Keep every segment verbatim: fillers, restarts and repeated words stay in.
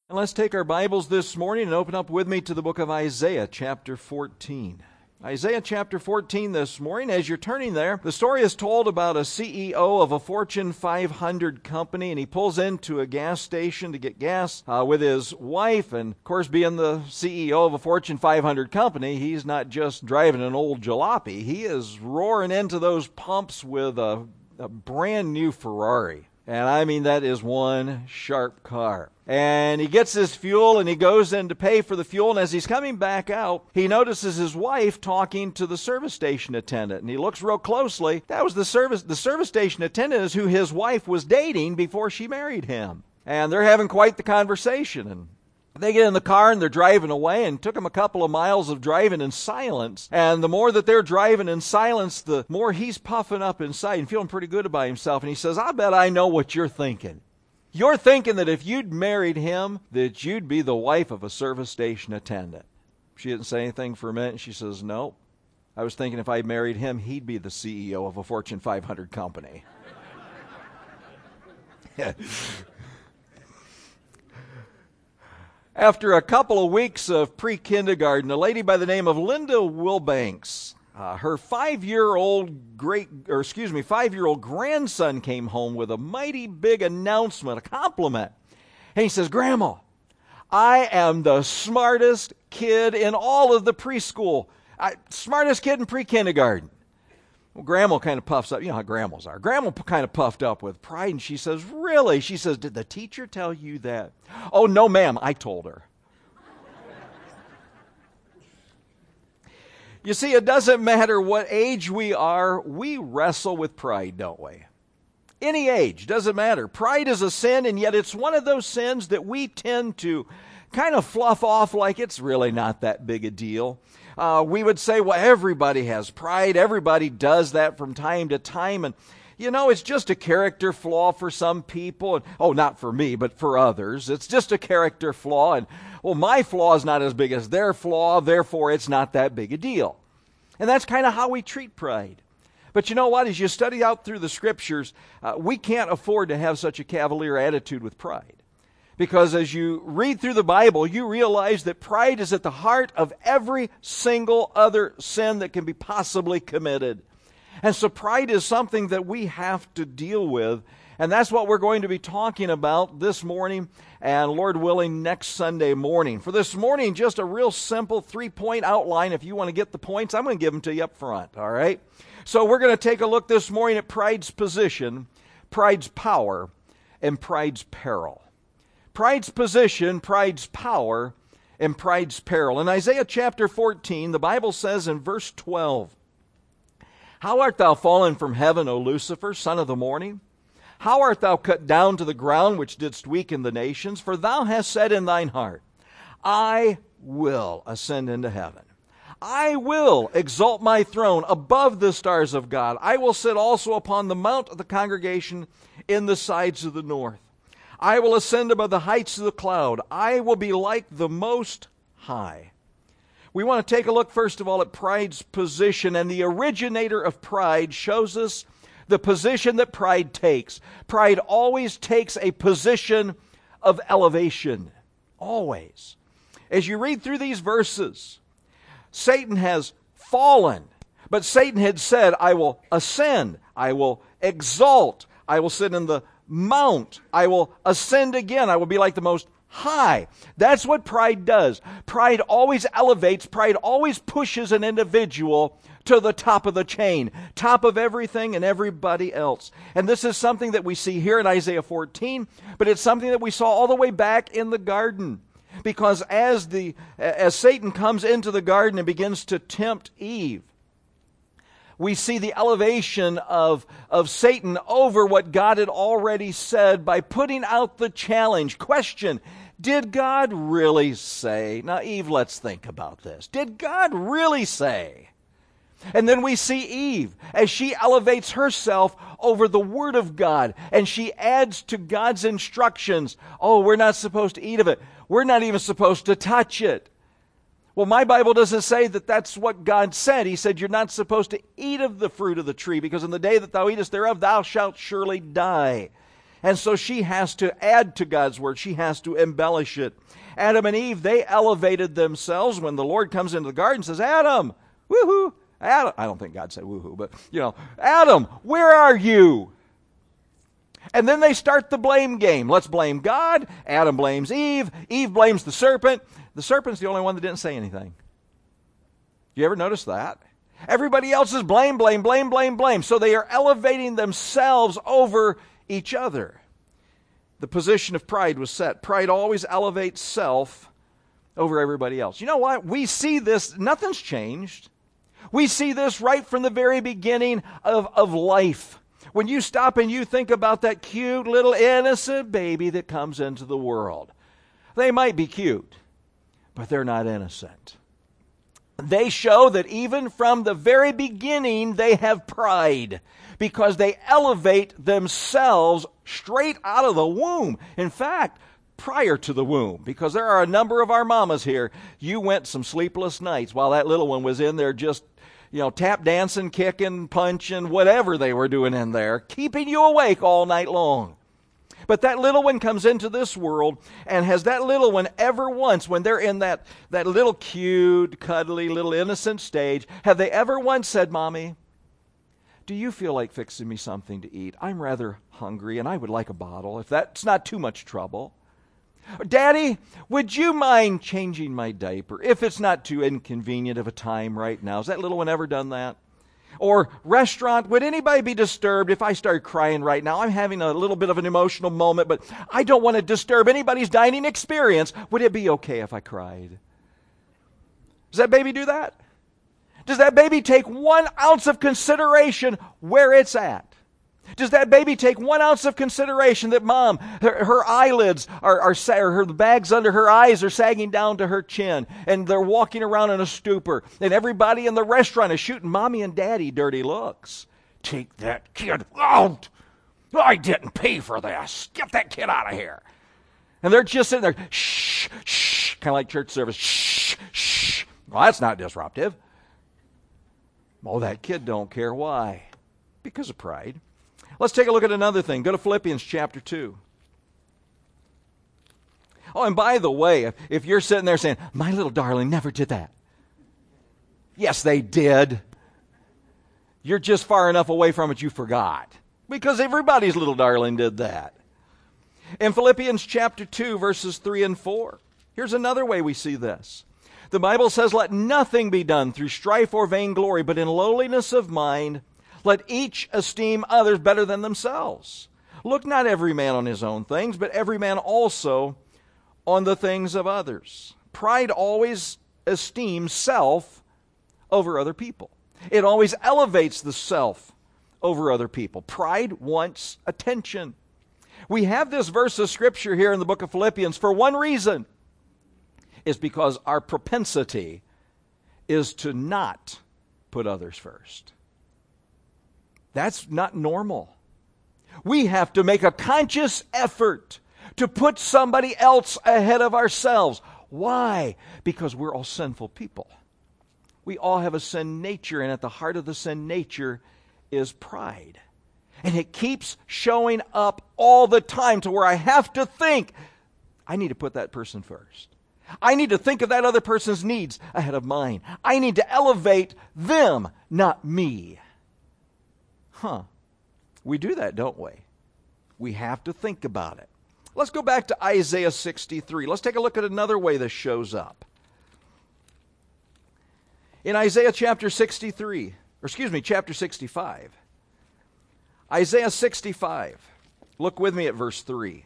And let's take our Bibles this morning and open up with me to the book of Isaiah chapter fourteen. Isaiah chapter fourteen this morning. As you're turning there, the story is told about a C E O of a Fortune five hundred company, and he pulls into a gas station to get gas uh, with his wife. And of course, being the C E O of a Fortune five hundred company, he's not just driving an old jalopy. He is roaring into those pumps with a, a brand new Ferrari. And I mean, that is one sharp car. And he gets his fuel and he goes in to pay for the fuel. And as he's coming back out, he notices his wife talking to the service station attendant. And he looks real closely. That was the service, the service station attendant is who his wife was dating before she married him. And they're having quite the conversation. And they get in the car and they're driving away, and it took them a couple of miles of driving in silence. And the more that they're driving in silence, the more he's puffing up inside and feeling pretty good about himself. And he says, I bet I know what you're thinking. You're thinking that if you'd married him, that you'd be the wife of a service station attendant. She didn't say anything for a minute, and she says, no. I was thinking if I married him, he'd be the C E O of a Fortune five hundred company. After a couple of weeks of pre-kindergarten, a lady by the name of Linda Wilbanks, uh, her five-year-old great, or excuse me, five-year-old grandson came home with a mighty big announcement, a compliment. And he says, Grandma, I am the smartest kid in all of the preschool, I, smartest kid in pre-kindergarten. Well, Grandma kind of puffs up. You know how grandmas are. Grandma kind of puffed up with pride, and she says, really? She says, did the teacher tell you that? Oh, no, ma'am, I told her. You see, it doesn't matter what age we are, we wrestle with pride, don't we? Any age, doesn't matter. Pride is a sin, and yet it's one of those sins that we tend to kind of fluff off like it's really not that big a deal. Uh, we would say, well, everybody has pride. Everybody does that from time to time. And, you know, it's just a character flaw for some people. And, oh, not for me, but for others. It's just a character flaw. And, well, my flaw is not as big as their flaw. Therefore, it's not that big a deal. And that's kind of how we treat pride. But you know what? As you study out through the Scriptures, uh, we can't afford to have such a cavalier attitude with pride. Because as you read through the Bible, you realize that pride is at the heart of every single other sin that can be possibly committed. And so pride is something that we have to deal with. And that's what we're going to be talking about this morning and, Lord willing, next Sunday morning. For this morning, just a real simple three-point outline. If you want to get the points, I'm going to give them to you up front, all right? So we're going to take a look this morning at pride's position, pride's power, and pride's peril. Pride's position, pride's power, and pride's peril. In Isaiah chapter fourteen, the Bible says in verse twelve, How art thou fallen from heaven, O Lucifer, son of the morning? How art thou cut down to the ground, which didst weaken the nations? For thou hast said in thine heart, I will ascend into heaven. I will exalt my throne above the stars of God. I will sit also upon the mount of the congregation in the sides of the north. I will ascend above the heights of the cloud. I will be like the Most High. We want to take a look, first of all, at pride's position. And the originator of pride shows us the position that pride takes. Pride always takes a position of elevation. Always. As you read through these verses, Satan has fallen. But Satan had said, I will ascend. I will exalt. I will sit in the mount. I will ascend again. I will be like the Most High. That's what pride does. Pride always elevates. Pride always pushes an individual to the top of the chain, top of everything and everybody else. And this is something that we see here in Isaiah fourteen, but it's something that we saw all the way back in the garden. Because as the as Satan comes into the garden and begins to tempt Eve, we see the elevation of, of Satan over what God had already said by putting out the challenge. Question, did God really say? Now, Eve, let's think about this. Did God really say? And then we see Eve as she elevates herself over the Word of God, and she adds to God's instructions. Oh, we're not supposed to eat of it. We're not even supposed to touch it. Well, my Bible doesn't say that that's what God said. He said, you're not supposed to eat of the fruit of the tree, because in the day that thou eatest thereof, thou shalt surely die. And so she has to add to God's word. She has to embellish it. Adam and Eve, they elevated themselves when the Lord comes into the garden and says, Adam, woohoo, Adam. I don't think God said woohoo, but, you know, Adam, where are you? And then they start the blame game. Let's blame God. Adam blames Eve. Eve blames the serpent. The serpent's the only one that didn't say anything. You ever notice that? Everybody else is blame, blame, blame, blame, blame. So they are elevating themselves over each other. The position of pride was set. Pride always elevates self over everybody else. You know what? We see this. Nothing's changed. We see this right from the very beginning of, of life. When you stop and you think about that cute little innocent baby that comes into the world. They might be cute, but they're not innocent. They show that even from the very beginning, they have pride because they elevate themselves straight out of the womb. In fact, prior to the womb, because there are a number of our mamas here, you went some sleepless nights while that little one was in there just, you know, tap dancing, kicking, punching, whatever they were doing in there, keeping you awake all night long. But that little one comes into this world, and has that little one ever once, when they're in that, that little cute, cuddly, little innocent stage, have they ever once said, Mommy, do you feel like fixing me something to eat? I'm rather hungry, and I would like a bottle, if that's not too much trouble. Daddy, would you mind changing my diaper, if it's not too inconvenient of a time right now? Has that little one ever done that? Or restaurant, would anybody be disturbed if I started crying right now? I'm having a little bit of an emotional moment, but I don't want to disturb anybody's dining experience. Would it be okay if I cried? Does that baby do that? Does that baby take one ounce of consideration where it's at? Does that baby take one ounce of consideration that mom, her, her eyelids are, are, or her the bags under her eyes are sagging down to her chin, and they're walking around in a stupor, and everybody in the restaurant is shooting mommy and daddy dirty looks? Take that kid out! I didn't pay for this. Get that kid out of here. And they're just sitting there, shh, shh, kind of like church service, shh, shh. Well, that's not disruptive. Oh, that kid don't care. Why? Because of pride. Let's take a look at another thing. Go to Philippians chapter two. Oh, and by the way, if, if you're sitting there saying, my little darling never did that. Yes, they did. You're just far enough away from it you forgot. Because everybody's little darling did that. In Philippians chapter two, verses three and four, here's another way we see this. The Bible says, let nothing be done through strife or vainglory, but in lowliness of mind, let each esteem others better than themselves. Look not every man on his own things, but every man also on the things of others. Pride always esteems self over other people. It always elevates the self over other people. Pride wants attention. We have this verse of Scripture here in the book of Philippians for one reason. It's because our propensity is to not put others first. That's not normal. We have to make a conscious effort to put somebody else ahead of ourselves. Why? Because we're all sinful people. We all have a sin nature, and at the heart of the sin nature is pride. And it keeps showing up all the time to where I have to think, I need to put that person first. I need to think of that other person's needs ahead of mine. I need to elevate them, not me. Huh. We do that, don't we? We have to think about it. Let's go back to Isaiah sixty-three. Let's take a look at another way this shows up. In Isaiah chapter sixty-three, or excuse me, chapter sixty-five. Isaiah sixty-five. Look with me at verse three.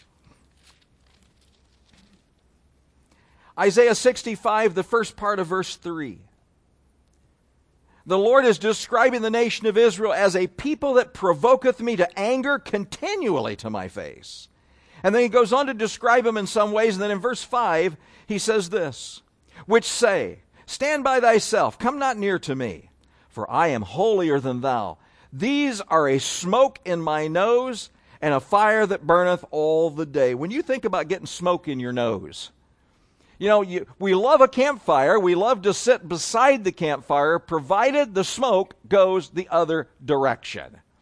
Isaiah sixty-five, the first part of verse three. The Lord is describing the nation of Israel as a people that provoketh me to anger continually to my face. And then he goes on to describe them in some ways. And then in verse five, he says this, which say, stand by thyself, come not near to me, for I am holier than thou. These are a smoke in my nose and a fire that burneth all the day. When you think about getting smoke in your nose, you know, you, we love a campfire. We love to sit beside the campfire, provided the smoke goes the other direction.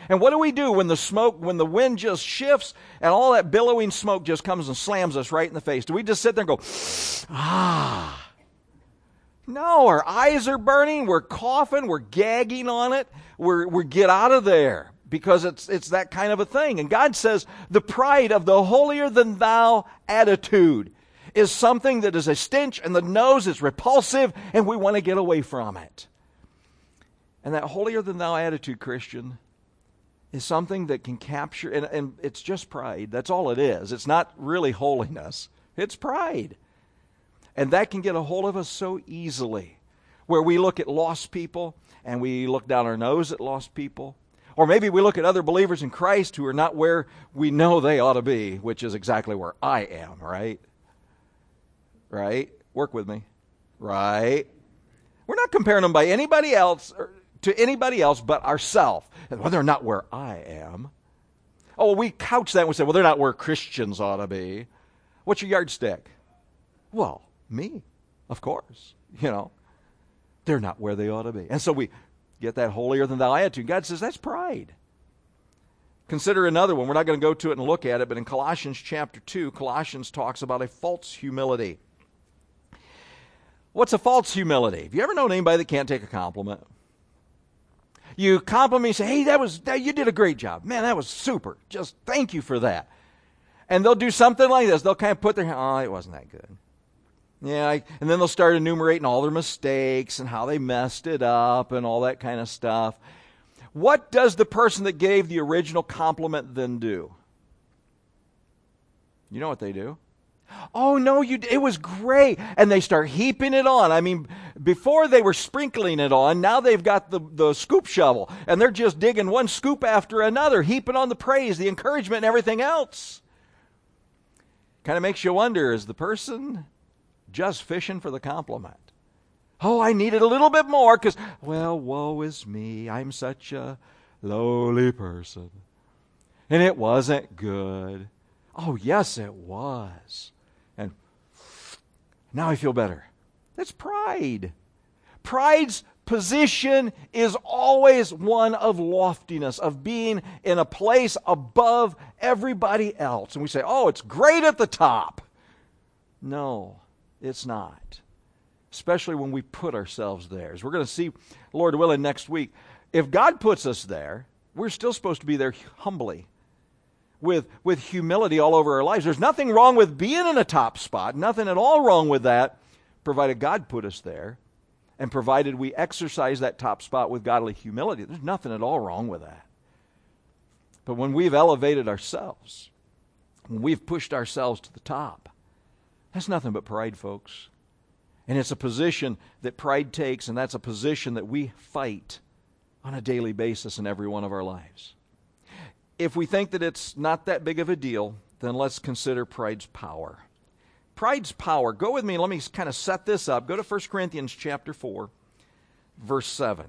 And what do we do when the smoke, when the wind just shifts and all that billowing smoke just comes and slams us right in the face? Do we just sit there and go, ah? No, our eyes are burning, we're coughing, we're gagging on it, we're, we get out of there because it's, it's that kind of a thing. And God says the pride of the holier-than-thou attitude is something that is a stench and the nose is repulsive and we want to get away from it. And that holier-than-thou attitude, Christian, is something that can capture, and, and it's just pride. That's all it is. It's not really holiness. It's pride. And that can get a hold of us so easily, where we look at lost people and we look down our nose at lost people. Or maybe we look at other believers in Christ who are not where we know they ought to be, which is exactly where I am, right? Right? Work with me. Right? We're not comparing them by anybody else, or to anybody else but ourselves. Well, they're not where I am. Oh, well, we couch that and we say, well, they're not where Christians ought to be. What's your yardstick? Well, me, of course. You know, they're not where they ought to be. And so we get that holier-than-thou attitude. God says that's pride. Consider another one. We're not going to go to it and look at it, but in Colossians chapter two, Colossians talks about a false humility. What's a false humility? Have you ever known anybody that can't take a compliment? You compliment me and say, hey, that was that, you did a great job. Man, that was super. Just thank you for that. And they'll do something like this. They'll kind of put their hand, oh, it wasn't that good. Yeah, I, and then they'll start enumerating all their mistakes and how they messed it up and all that kind of stuff. What does the person that gave the original compliment then do? You know what they do? Oh, no, you. It was great. And they start heaping it on. I mean, before they were sprinkling it on, now they've got the, the scoop shovel. And they're just digging one scoop after another, heaping on the praise, the encouragement, and everything else. Kind of makes you wonder, is the person just fishing for the compliment? Oh, I needed a little bit more because, well, woe is me. I'm such a lowly person. And it wasn't good. Oh, yes, it was. And now I feel better. That's pride. Pride's position is always one of loftiness, of being in a place above everybody else. And we say, oh, it's great at the top. No, it's not. Especially when we put ourselves there. As we're going to see, Lord willing, next week, if God puts us there, we're still supposed to be there humbly. With, with humility all over our lives. There's nothing wrong with being in a top spot. Nothing at all wrong with that, provided God put us there. And provided we exercise that top spot with godly humility. There's nothing at all wrong with that. But when we've elevated ourselves, when we've pushed ourselves to the top, that's nothing but pride, folks. And it's a position that pride takes, and that's a position that we fight on a daily basis in every one of our lives. If we think that it's not that big of a deal, then let's consider pride's power. Pride's power. Go with me. Let me kind of set this up. Go to First Corinthians chapter four, verse seven.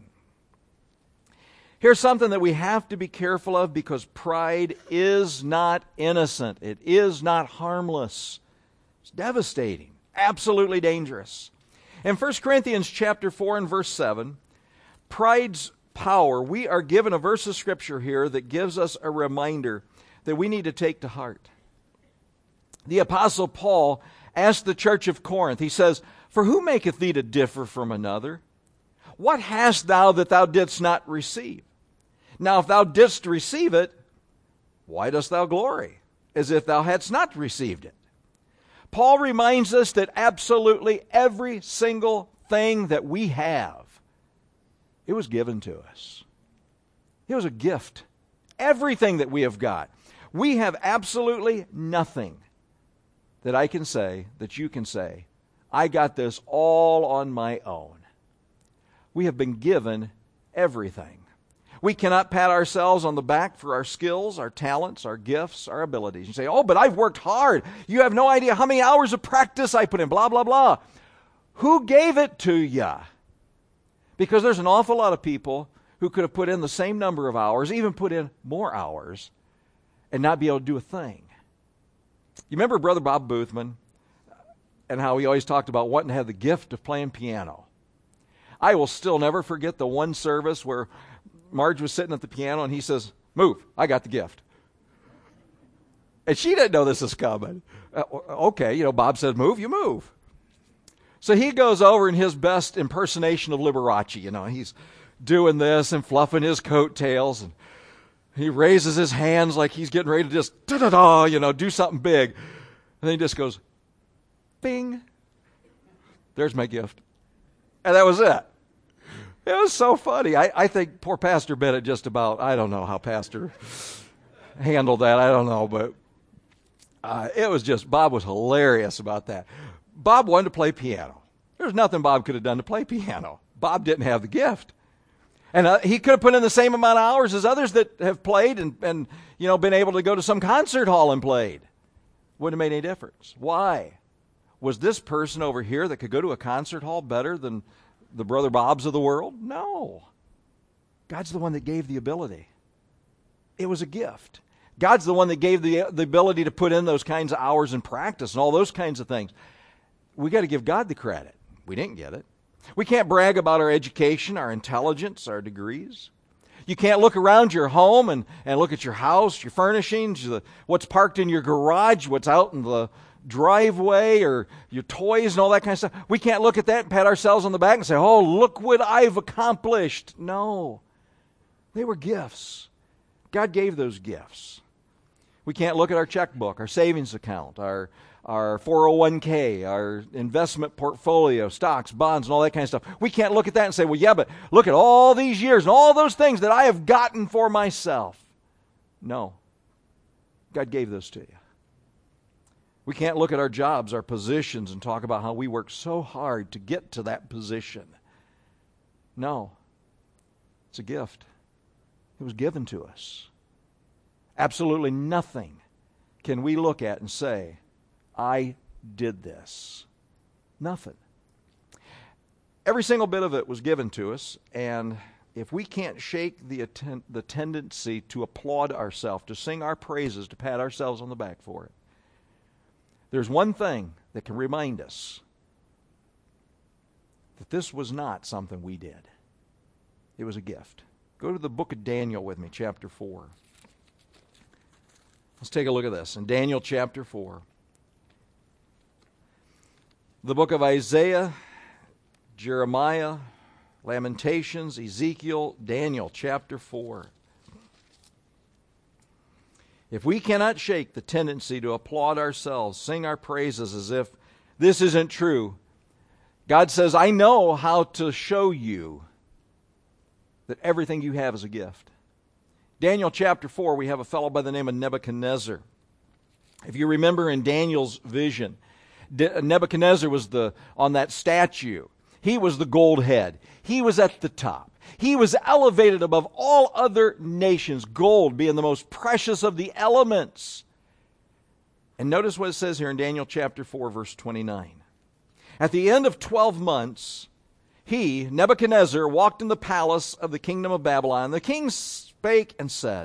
Here's something that we have to be careful of because pride is not innocent. It is not harmless. It's devastating. Absolutely dangerous. In First Corinthians chapter four and verse seven, pride's power, we are given a verse of Scripture here that gives us a reminder that we need to take to heart. The Apostle Paul asked the church of Corinth, he says, for who maketh thee to differ from another? What hast thou that thou didst not receive? Now if thou didst receive it, why dost thou glory, as if thou hadst not received it? Paul reminds us that absolutely every single thing that we have, it was given to us. It was a gift. Everything that we have got. We have absolutely nothing that I can say, that you can say, I got this all on my own. We have been given everything. We cannot pat ourselves on the back for our skills, our talents, our gifts, our abilities. You say, oh, but I've worked hard. You have no idea how many hours of practice I put in, blah, blah, blah. Who gave it to you? Because there's an awful lot of people who could have put in the same number of hours, even put in more hours, and not be able to do a thing. You remember Brother Bob Boothman and how he always talked about wanting to have the gift of playing piano. I will still never forget the one service where Marge was sitting at the piano and he says, Move. I got the gift. And she didn't know this was coming. Uh, okay, you know, Bob said move, you move. So he goes over in his best impersonation of Liberace. You know, he's doing this and fluffing his coattails, and he raises his hands like he's getting ready to just, da-da-da, you know, do something big. And then he just goes, bing. There's my gift. And that was it. It was so funny. I, I think poor Pastor Bennett just about, I don't know how Pastor handled that. I don't know, but uh, it was just, Bob was hilarious about that. Bob wanted to play piano. There's nothing Bob could have done to play piano. Bob didn't have the gift. And uh, he could have put in the same amount of hours as others that have played and, and, you know, been able to go to some concert hall and played. Wouldn't have made any difference. Why? Was this person over here that could go to a concert hall better than the Brother Bobs of the world? No. God's the one that gave the ability. It was a gift. God's the one that gave the, the ability to put in those kinds of hours in practice and all those kinds of things. We got to give God the credit. We didn't get it. We can't brag about our education, our intelligence, our degrees. You can't look around your home and, and look at your house, your furnishings, the, what's parked in your garage, what's out in the driveway, or your toys and all that kind of stuff. We can't look at that and pat ourselves on the back and say, oh, look what I've accomplished. No. They were gifts. God gave those gifts. We can't look at our checkbook, our savings account, our our four oh one k, our investment portfolio, stocks, bonds, and all that kind of stuff. We can't look at that and say, well, yeah, but look at all these years and all those things that I have gotten for myself. No. God gave those to you. We can't look at our jobs, our positions, and talk about how we worked so hard to get to that position. No. It's a gift. It was given to us. Absolutely nothing can we look at and say, I did this. Nothing. Every single bit of it was given to us, and if we can't shake the, atten- the tendency to applaud ourselves, to sing our praises, to pat ourselves on the back for it, there's one thing that can remind us that this was not something we did. It was a gift. Go to the book of Daniel with me, chapter four. Let's take a look at this. In Daniel chapter four, the book of Isaiah, Jeremiah, Lamentations, Ezekiel, Daniel chapter four. If we cannot shake the tendency to applaud ourselves, sing our praises as if this isn't true, God says, I know how to show you that everything you have is a gift. Daniel chapter four, we have a fellow by the name of Nebuchadnezzar. If you remember in Daniel's vision, Nebuchadnezzar was the on that statue. He was the gold head. He was at the top. He was elevated above all other nations, gold being the most precious of the elements. And notice what it says here in Daniel chapter four, verse twenty-nine. At the end of twelve months, he, Nebuchadnezzar, walked in the palace of the kingdom of Babylon. The king spake and said,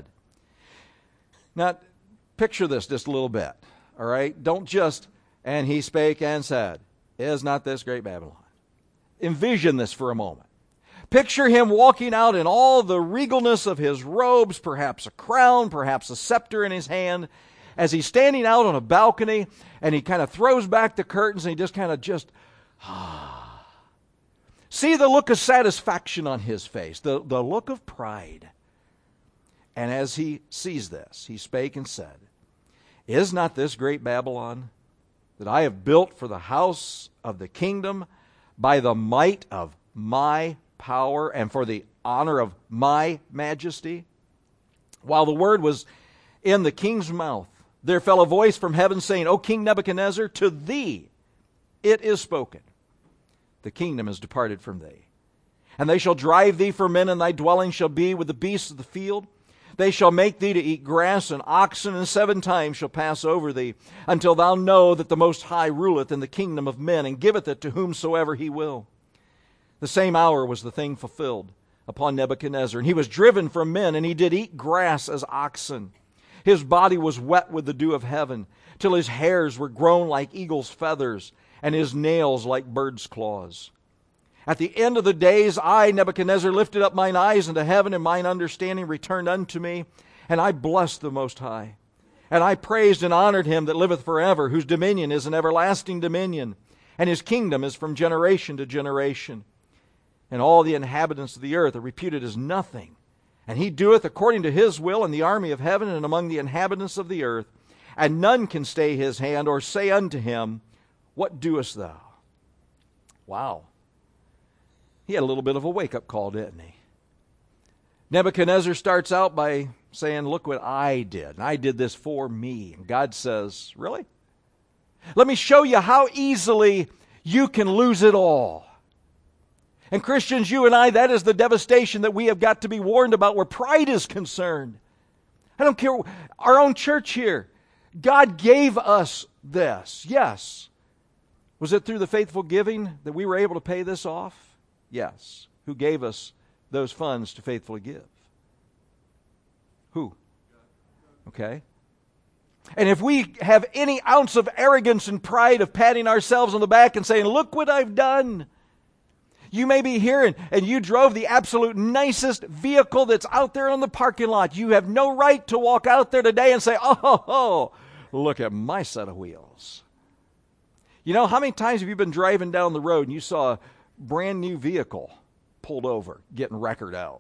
now, picture this just a little bit, all right? Don't just, and he spake and said, is not this great Babylon? Envision this for a moment. Picture him walking out in all the regalness of his robes, perhaps a crown, perhaps a scepter in his hand, as he's standing out on a balcony, and he kind of throws back the curtains, and he just kind of just, ah. See the look of satisfaction on his face, the, the look of pride. And as he sees this, he spake and said, is not this great Babylon that I have built for the house of the kingdom by the might of my power and for the honor of my majesty? While the word was in the king's mouth, there fell a voice from heaven saying, O King Nebuchadnezzar, to thee it is spoken. The kingdom is departed from thee. And they shall drive thee for men, and thy dwelling shall be with the beasts of the field. They shall make thee to eat grass, and oxen, and seven times shall pass over thee, until thou know that the Most High ruleth in the kingdom of men, and giveth it to whomsoever he will. The same hour was the thing fulfilled upon Nebuchadnezzar, and he was driven from men, and he did eat grass as oxen. His body was wet with the dew of heaven, till his hairs were grown like eagle's feathers, and his nails like bird's claws. At the end of the days, I, Nebuchadnezzar, lifted up mine eyes unto heaven, and mine understanding returned unto me. And I blessed the Most High. And I praised and honored him that liveth forever, whose dominion is an everlasting dominion, and his kingdom is from generation to generation. And all the inhabitants of the earth are reputed as nothing. And he doeth according to his will in the army of heaven and among the inhabitants of the earth. And none can stay his hand or say unto him, What doest thou? Wow. He had a little bit of a wake-up call, didn't he? Nebuchadnezzar starts out by saying, look what I did. And I did this for me. And God says, really? Let me show you how easily you can lose it all. And Christians, you and I, that is the devastation that we have got to be warned about where pride is concerned. I don't care. Our own church here, God gave us this. Yes. Was it through the faithful giving that we were able to pay this off? Yes. Who gave us those funds to faithfully give? Who? Okay. And if we have any ounce of arrogance and pride of patting ourselves on the back and saying, look what I've done. You may be here and, and you drove the absolute nicest vehicle that's out there on the parking lot. You have no right to walk out there today and say, oh, oh, oh, look at my set of wheels. You know, how many times have you been driving down the road and you saw a brand new vehicle pulled over, getting wreckered out?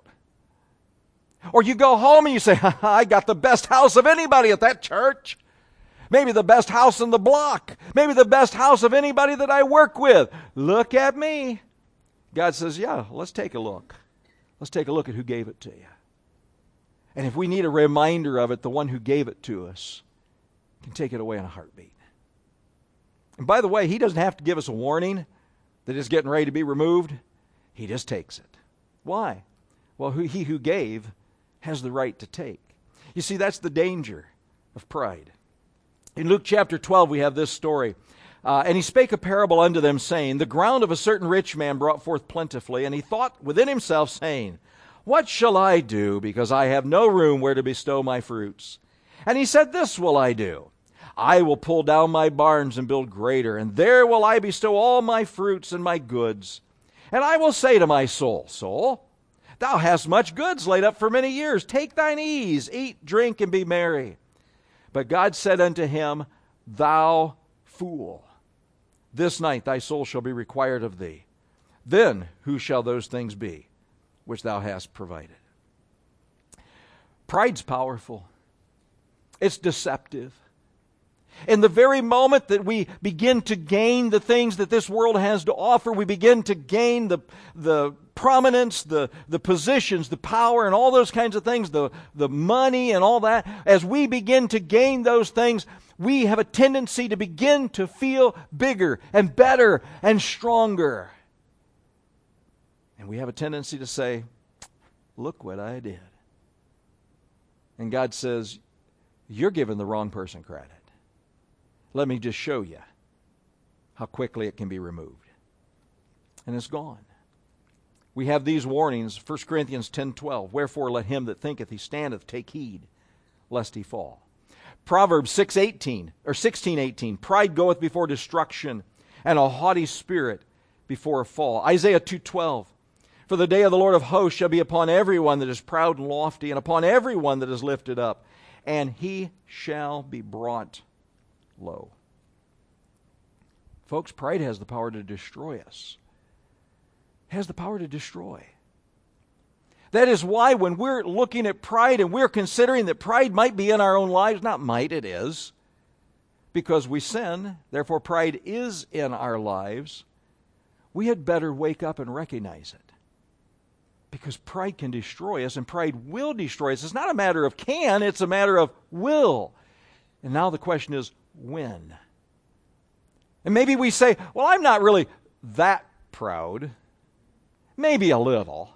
Or you go home and you say, I got the best house of anybody at that church. Maybe the best house in the block. Maybe the best house of anybody that I work with. Look at me. God says, yeah, let's take a look. Let's take a look at who gave it to you. And if we need a reminder of it, the one who gave it to us can take it away in a heartbeat. And by the way, he doesn't have to give us a warning that it's getting ready to be removed. He just takes it. Why? Well, who, he who gave has the right to take. You see, that's the danger of pride. In Luke chapter twelve, we have this story. Uh, and he spake a parable unto them, saying, The ground of a certain rich man brought forth plentifully, and he thought within himself, saying, What shall I do, because I have no room where to bestow my fruits? And he said, This will I do. I will pull down my barns and build greater, and there will I bestow all my fruits and my goods. And I will say to my soul, Soul, thou hast much goods laid up for many years. Take thine ease, eat, drink, and be merry. But God said unto him, Thou fool, this night thy soul shall be required of thee. Then who shall those things be which thou hast provided? Pride's powerful. It's deceptive. In the very moment that we begin to gain the things that this world has to offer, we begin to gain the, the prominence, the, the positions, the power, and all those kinds of things, the, the money and all that. As we begin to gain those things, we have a tendency to begin to feel bigger and better and stronger. And we have a tendency to say, look what I did. And God says, you're giving the wrong person credit. Let me just show you how quickly it can be removed. And it's gone. We have these warnings, First Corinthians ten twelve. Wherefore let him that thinketh he standeth take heed, lest he fall. Proverbs six eighteen, or sixteen eighteen. Pride goeth before destruction, and a haughty spirit before a fall. Isaiah two twelve. For the day of the Lord of hosts shall be upon every one that is proud and lofty, and upon every one that is lifted up, and he shall be brought low. Folks, pride has the power to destroy us. It has the power to destroy. That is why when we're looking at pride and we're considering that pride might be in our own lives, not might, it is, because we sin, therefore pride is in our lives, we had better wake up and recognize it. Because pride can destroy us, and pride will destroy us. It's not a matter of can, it's a matter of will. And now the question is, when? And maybe we say, well, I'm not really that proud. Maybe a little.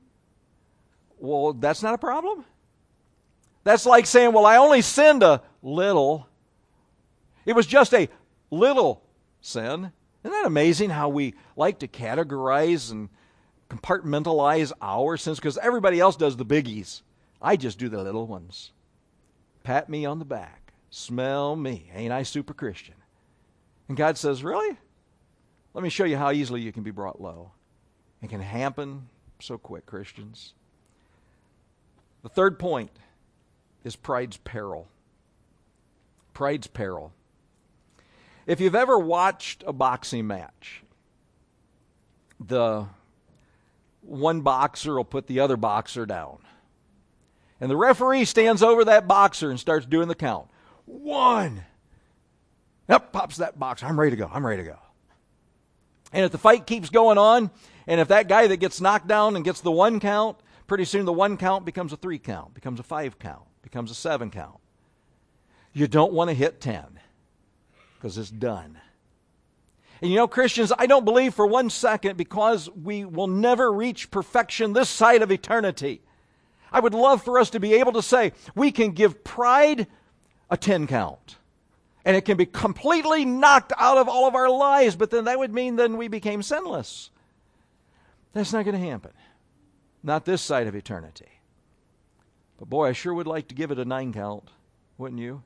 Well, that's not a problem. That's like saying, well, I only sinned a little. It was just a little sin. Isn't that amazing how we like to categorize and compartmentalize our sins? Because everybody else does the biggies. I just do the little ones. Pat me on the back. Smell me. Ain't I super Christian? And God says, really? Let me show you how easily you can be brought low. It can happen so quick, Christians. The third point is pride's peril. Pride's peril. If you've ever watched a boxing match, the one boxer will put the other boxer down. And the referee stands over that boxer and starts doing the count. One. Up pops that boxer. I'm ready to go. I'm ready to go. And if the fight keeps going on, and if that guy that gets knocked down and gets the one count, pretty soon the one count becomes a three count, becomes a five count, becomes a seven count. You don't want to hit ten because it's done. And you know, Christians, I don't believe for one second, because we will never reach perfection this side of eternity, I would love for us to be able to say we can give pride a ten count. And it can be completely knocked out of all of our lives, but then that would mean then we became sinless. That's not going to happen. Not this side of eternity. But boy, I sure would like to give it a nine count, wouldn't you?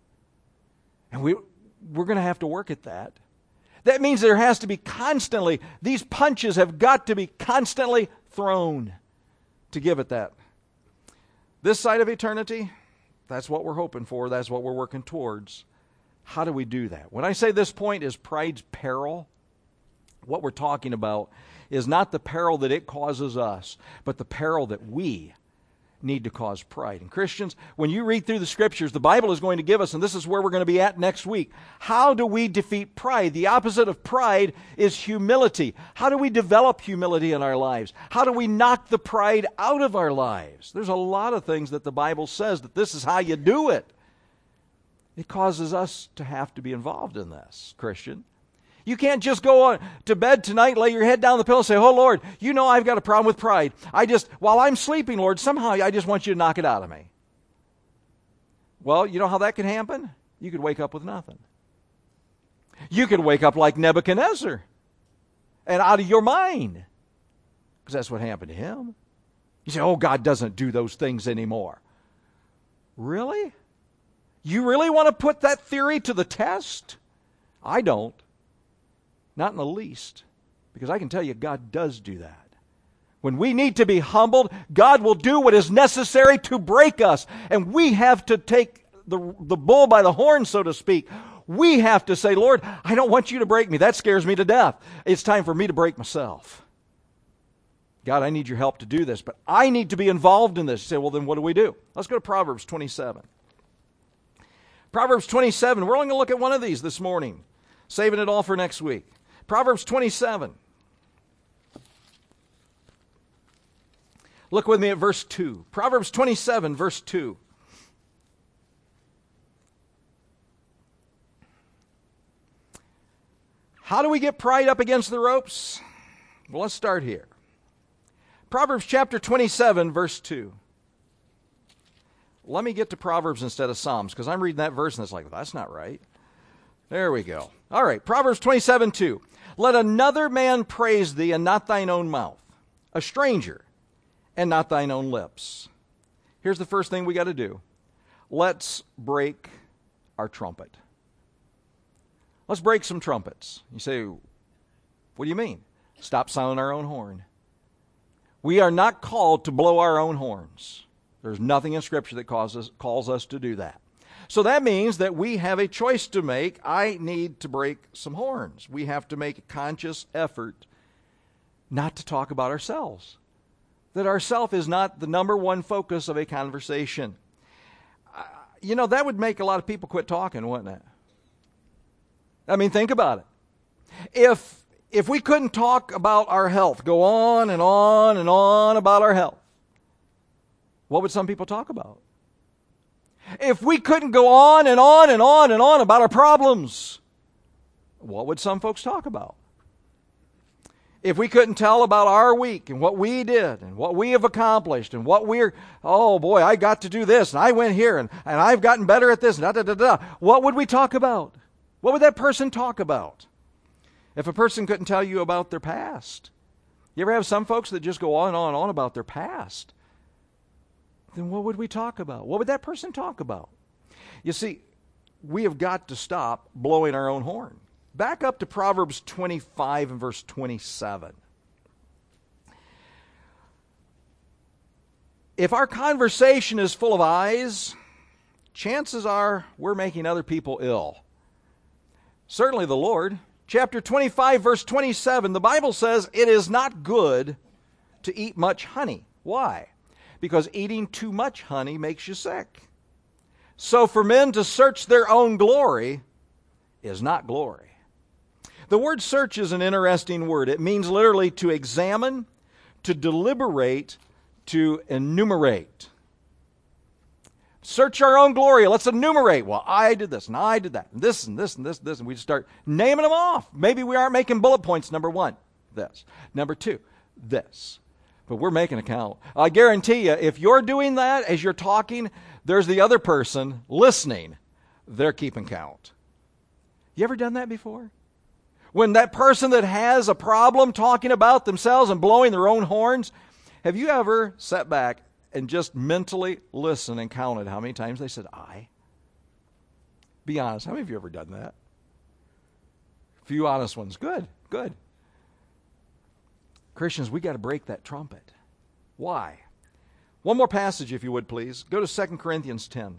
And we, we're going to have to work at that. That means there has to be constantly, these punches have got to be constantly thrown to give it that. This side of eternity, that's what we're hoping for. That's what we're working towards. How do we do that? When I say this point is pride's peril, what we're talking about is not the peril that it causes us, but the peril that we need to cause pride. And Christians, when you read through the Scriptures, the Bible is going to give us, and this is where we're going to be at next week, how do we defeat pride? The opposite of pride is humility. How do we develop humility in our lives? How do we knock the pride out of our lives? There's a lot of things that the Bible says that this is how you do it. It causes us to have to be involved in this, Christian. You can't just go on to bed tonight, lay your head down on the pillow and say, oh, Lord, you know I've got a problem with pride. I just, while I'm sleeping, Lord, somehow I just want you to knock it out of me. Well, you know how that can happen? You could wake up with nothing. You could wake up like Nebuchadnezzar and out of your mind, because that's what happened to him. You say, oh, God doesn't do those things anymore. Really? You really want to put that theory to the test? I don't. Not in the least. Because I can tell you God does do that. When we need to be humbled, God will do what is necessary to break us. And we have to take the, the bull by the horn, so to speak. We have to say, Lord, I don't want you to break me. That scares me to death. It's time for me to break myself. God, I need your help to do this. But I need to be involved in this. You say, well, then what do we do? Let's go to Proverbs twenty-seven. Proverbs twenty-seven. We're only going to look at one of these this morning. Saving it all for next week. Proverbs twenty-seven. Look with me at verse two. Proverbs twenty-seven, verse two. How do we get pride up against the ropes? Well, let's start here. Proverbs chapter twenty-seven, verse two. Let me get to Proverbs instead of Psalms, because I'm reading that verse and it's like, that's not right. There we go. All right, Proverbs twenty-seven, two. Let another man praise thee, and not thine own mouth, a stranger, and not thine own lips. Here's the first thing we got to do. Let's break our trumpet. Let's break some trumpets. You say, what do you mean? Stop sounding our own horn. We are not called to blow our own horns. There's nothing in Scripture that causes, calls us to do that. So that means that we have a choice to make. I need to break some horns. We have to make a conscious effort not to talk about ourselves. That ourself is not the number one focus of a conversation. Uh, you know, that would make a lot of people quit talking, wouldn't it? I mean, think about it. If, if we couldn't talk about our health, go on and on and on about our health, what would some people talk about? If we couldn't go on and on and on and on about our problems, what would some folks talk about? If we couldn't tell about our week and what we did and what we have accomplished and what we're, oh boy, I got to do this and I went here and, and I've gotten better at this, and da, da, da, da, what would we talk about? What would that person talk about? If a person couldn't tell you about their past. You ever have some folks that just go on and on and on about their past? Then what would we talk about? What would that person talk about? You see, we have got to stop blowing our own horn. Back up to Proverbs twenty-five and verse twenty-seven. If our conversation is full of I's chances are we're making other people ill. Certainly the Lord. Chapter twenty-five, verse twenty-seven, the Bible says it is not good to eat much honey. Why? Because eating too much honey makes you sick. So for men to search their own glory is not glory. The word search is an interesting word. It means literally to examine, to deliberate, to enumerate. Search our own glory. Let's enumerate. Well, I did this, and I did that, and this, and this, and this, and this, and we just start naming them off. Maybe we aren't making bullet points. Number one, this. Number two, this. But we're making a count. I guarantee you, if you're doing that as you're talking, there's the other person listening. They're keeping count. You ever done that before? When that person that has a problem talking about themselves and blowing their own horns, have you ever sat back and just mentally listened and counted how many times they said, I? Be honest. How many of you ever done that? A few honest ones. Good, good. Christians, we got to break that trumpet. Why? One more passage, if you would, please. Go to Second Corinthians ten.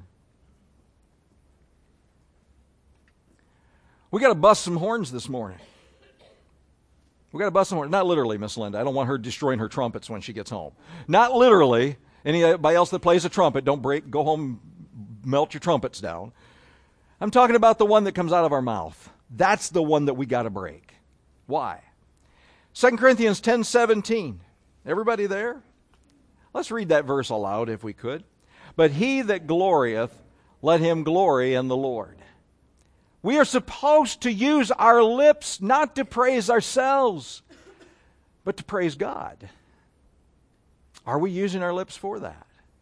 We got to bust some horns this morning. We got to bust some horns. Not literally, Miss Linda. I don't want her destroying her trumpets when she gets home. Not literally. Anybody else that plays a trumpet, don't break. Go home, melt your trumpets down. I'm talking about the one that comes out of our mouth. That's the one that we got to break. Why? Second Corinthians ten seventeen. Everybody there? Let's read that verse aloud if we could. But he that glorieth, let him glory in the Lord. We are supposed to use our lips not to praise ourselves, but to praise God. Are we using our lips for that?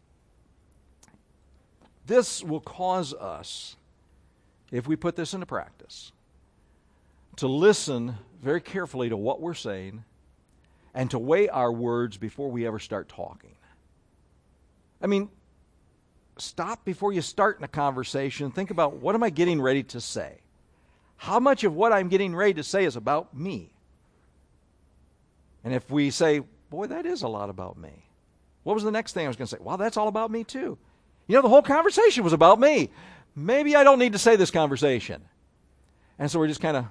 This will cause us, if we put this into practice, to listen very carefully to what we're saying and to weigh our words before we ever start talking. I mean, stop before you start in a conversation. Think about, what am I getting ready to say? How much of what I'm getting ready to say is about me? And if we say, boy, that is a lot about me. What was the next thing I was going to say? Well, that's all about me too. You know, the whole conversation was about me. Maybe I don't need to say this conversation. And so we're just kind of,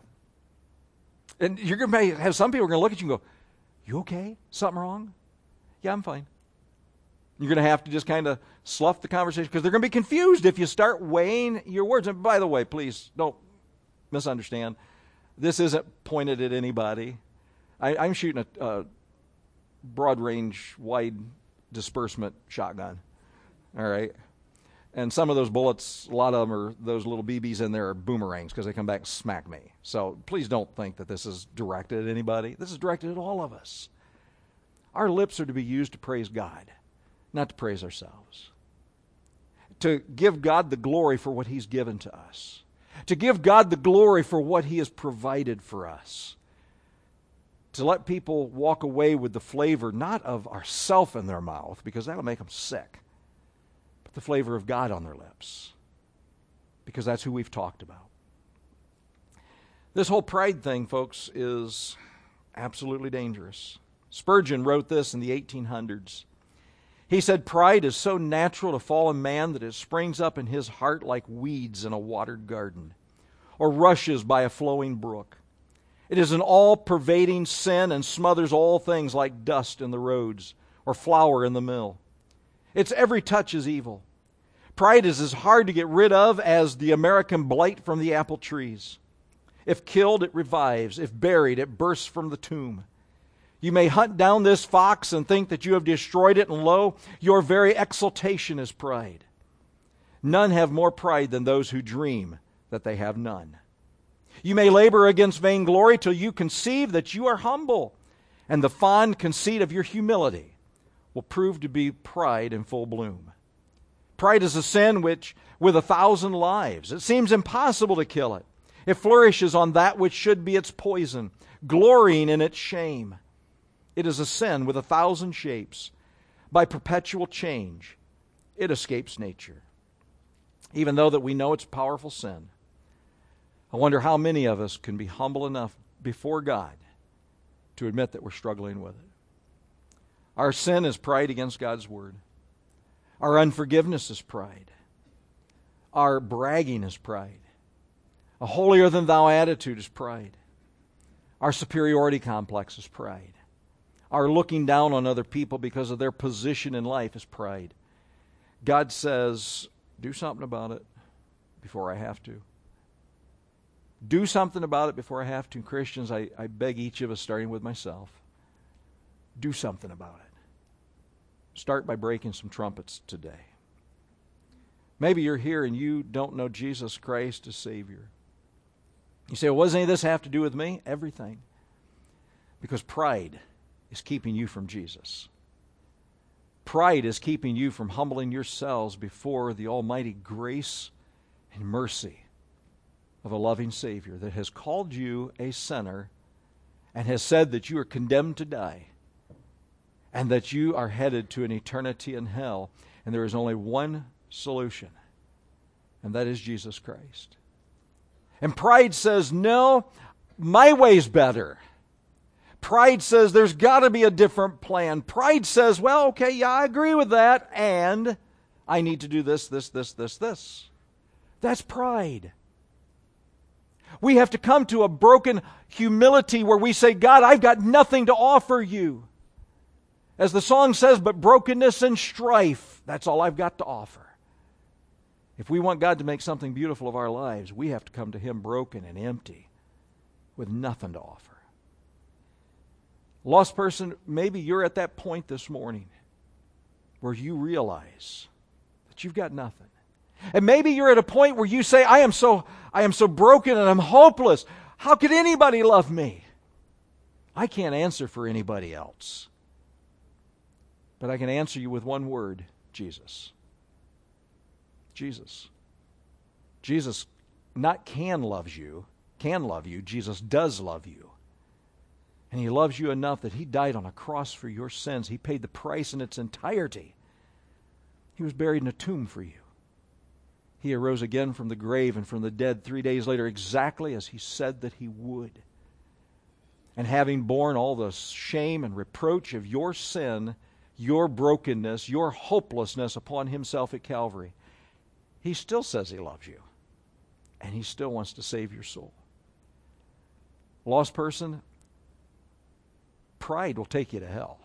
and you're going to have some people are going to look at you and go, you okay? Something wrong? Yeah, I'm fine. You're going to have to just kind of slough the conversation because they're going to be confused if you start weighing your words. And by the way, please don't misunderstand. This isn't pointed at anybody. I, I'm shooting a, a broad range, wide disbursement shotgun. All right. And some of those bullets, a lot of them are, those little B Bs in there are boomerangs because they come back and smack me. So please don't think that this is directed at anybody. This is directed at all of us. Our lips are to be used to praise God, not to praise ourselves. To give God the glory for what He's given to us. To give God the glory for what He has provided for us. To let people walk away with the flavor, not of ourself in their mouth, because that'll make them sick, but the flavor of God on their lips, because that's who we've talked about. This whole pride thing, folks, is absolutely dangerous. Spurgeon wrote this in the eighteen hundreds. He said, pride is so natural to fallen man that it springs up in his heart like weeds in a watered garden, or rushes by a flowing brook. It is an all-pervading sin and smothers all things like dust in the roads or flour in the mill. Its every touch is evil. Pride is as hard to get rid of as the American blight from the apple trees. If killed, it revives. If buried, it bursts from the tomb. You may hunt down this fox and think that you have destroyed it, and lo, your very exultation is pride. None have more pride than those who dream that they have none. You may labor against vainglory till you conceive that you are humble, and the fond conceit of your humility will prove to be pride in full bloom. Pride is a sin which, with a thousand lives, it seems impossible to kill it. It flourishes on that which should be its poison, glorying in its shame. It is a sin with a thousand shapes. By perpetual change, it escapes nature. Even though that we know it's a powerful sin, I wonder how many of us can be humble enough before God to admit that we're struggling with it. Our sin is pride against God's word. Our unforgiveness is pride. Our bragging is pride. A holier-than-thou attitude is pride. Our superiority complex is pride. Our looking down on other people because of their position in life is pride. God says, do something about it before I have to. Do something about it before I have to. Christians, I, I beg each of us, starting with myself, do something about it. Start by breaking some trumpets today. Maybe you're here and you don't know Jesus Christ as Savior. You say, well, what does any of this have to do with me? Everything. Because pride is keeping you from Jesus. Pride is keeping you from humbling yourselves before the almighty grace and mercy of a loving Savior that has called you a sinner and has said that you are condemned to die and that you are headed to an eternity in hell. And there is only one solution, and that is Jesus Christ. And pride says, no, my way's better. Pride says there's got to be a different plan. Pride says, well, okay, yeah, I agree with that, and I need to do this, this, this, this, this. That's pride. We have to come to a broken humility where we say, God, I've got nothing to offer you. As the song says, but brokenness and strife, that's all I've got to offer. If we want God to make something beautiful of our lives, we have to come to Him broken and empty with nothing to offer. Lost person, maybe you're at that point this morning where you realize that you've got nothing. And maybe you're at a point where you say, I am so I am so broken and I'm hopeless. How could anybody love me? I can't answer for anybody else. But I can answer you with one word, Jesus. Jesus. Jesus not can loves you, can love you. Jesus does love you. And He loves you enough that He died on a cross for your sins. He paid the price in its entirety. He was buried in a tomb for you. He arose again from the grave and from the dead three days later, exactly as He said that He would. And having borne all the shame and reproach of your sin, your brokenness, your hopelessness upon Himself at Calvary, He still says He loves you. And He still wants to save your soul. Lost person, pride will take you to hell.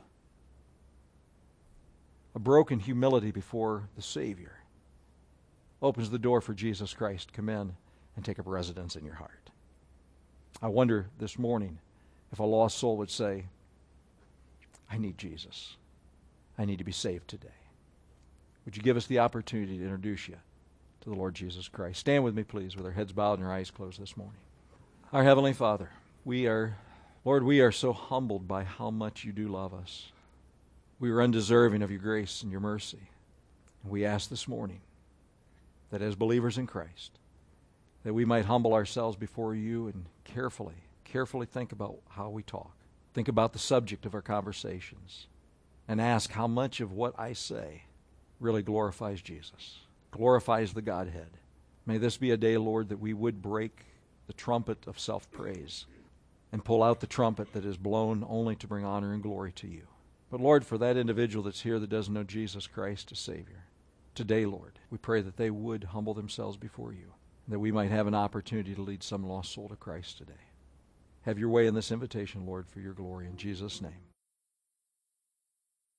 A broken humility before the Savior opens the door for Jesus Christ to come in and take up residence in your heart. I wonder this morning if a lost soul would say, I need Jesus. I need to be saved today. Would you give us the opportunity to introduce you to the Lord Jesus Christ? Stand with me, please, with our heads bowed and our eyes closed this morning. Our Heavenly Father, we are, Lord, we are so humbled by how much You do love us. We are undeserving of Your grace and Your mercy. And we ask this morning that as believers in Christ, that we might humble ourselves before You and carefully, carefully think about how we talk. Think about the subject of our conversations and ask how much of what I say really glorifies Jesus, glorifies the Godhead. May this be a day, Lord, that we would break the trumpet of self-praise and pull out the trumpet that is blown only to bring honor and glory to You. But Lord, for that individual that's here that doesn't know Jesus Christ as Savior, today, Lord, we pray that they would humble themselves before You, that we might have an opportunity to lead some lost soul to Christ today. Have Your way in this invitation, Lord, for Your glory. In Jesus' name.